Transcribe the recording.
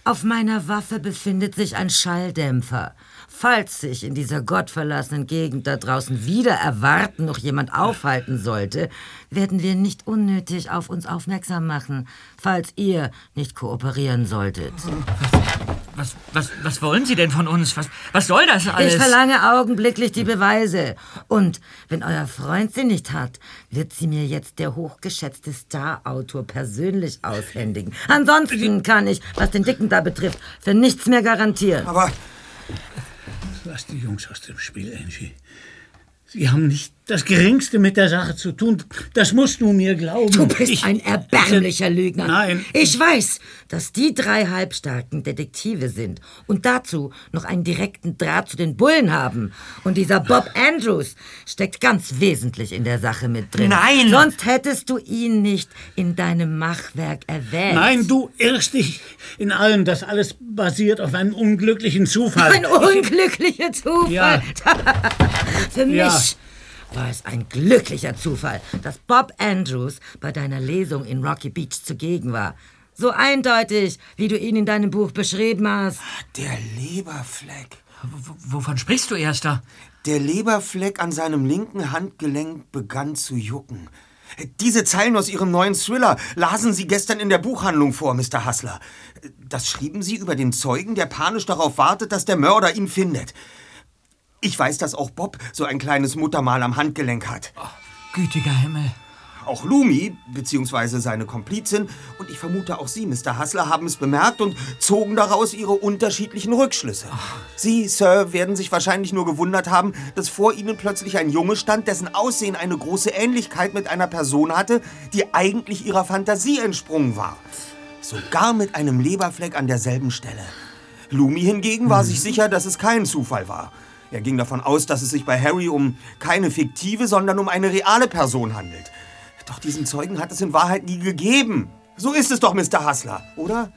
Auf meiner Waffe befindet sich ein Schalldämpfer. Falls sich in dieser gottverlassenen Gegend da draußen wieder erwarten noch jemand aufhalten sollte, werden wir nicht unnötig auf uns aufmerksam machen, falls ihr nicht kooperieren solltet. Was wollen Sie denn von uns? Was soll das alles? Ich verlange augenblicklich die Beweise. Und wenn euer Freund sie nicht hat, wird sie mir jetzt der hochgeschätzte Star-Autor persönlich aushändigen. Ansonsten kann ich, was den Dicken da betrifft, für nichts mehr garantieren. Aber lass die Jungs aus dem Spiel, Angie. Sie haben nicht das Geringste mit der Sache zu tun. Das musst du mir glauben. Du bist ein erbärmlicher Lügner. Nein. Ich weiß, dass die 3 halbstarken Detektive sind und dazu noch einen direkten Draht zu den Bullen haben. Und dieser Bob Andrews steckt ganz wesentlich in der Sache mit drin. Nein! Sonst hättest du ihn nicht in deinem Machwerk erwähnt. Nein, du irrst dich in allem. Das alles basiert auf einem unglücklichen Zufall. Ein unglücklicher Zufall. Ja. Für mich Ja. war es ein glücklicher Zufall, dass Bob Andrews bei deiner Lesung in Rocky Beach zugegen war. So eindeutig, wie du ihn in deinem Buch beschrieben hast. Der Leberfleck. Wovon sprichst du, Erster? Der Leberfleck an seinem linken Handgelenk begann zu jucken. Diese Zeilen aus Ihrem neuen Thriller lasen Sie gestern in der Buchhandlung vor, Mr. Hassler. Das schrieben Sie über den Zeugen, der panisch darauf wartet, dass der Mörder ihn findet. Ich weiß, dass auch Bob so ein kleines Muttermal am Handgelenk hat. Oh, gütiger Himmel. Auch Lumi, beziehungsweise seine Komplizin, und ich vermute auch Sie, Mr. Hassler, haben es bemerkt und zogen daraus ihre unterschiedlichen Rückschlüsse. Sie, Sir, werden sich wahrscheinlich nur gewundert haben, dass vor Ihnen plötzlich ein Junge stand, dessen Aussehen eine große Ähnlichkeit mit einer Person hatte, die eigentlich Ihrer Fantasie entsprungen war. Sogar mit einem Leberfleck an derselben Stelle. Lumi hingegen war sich sicher, dass es kein Zufall war. Er ging davon aus, dass es sich bei Harry um keine fiktive, sondern um eine reale Person handelt. Doch diesen Zeugen hat es in Wahrheit nie gegeben. So ist es doch, Mr. Hassler, oder?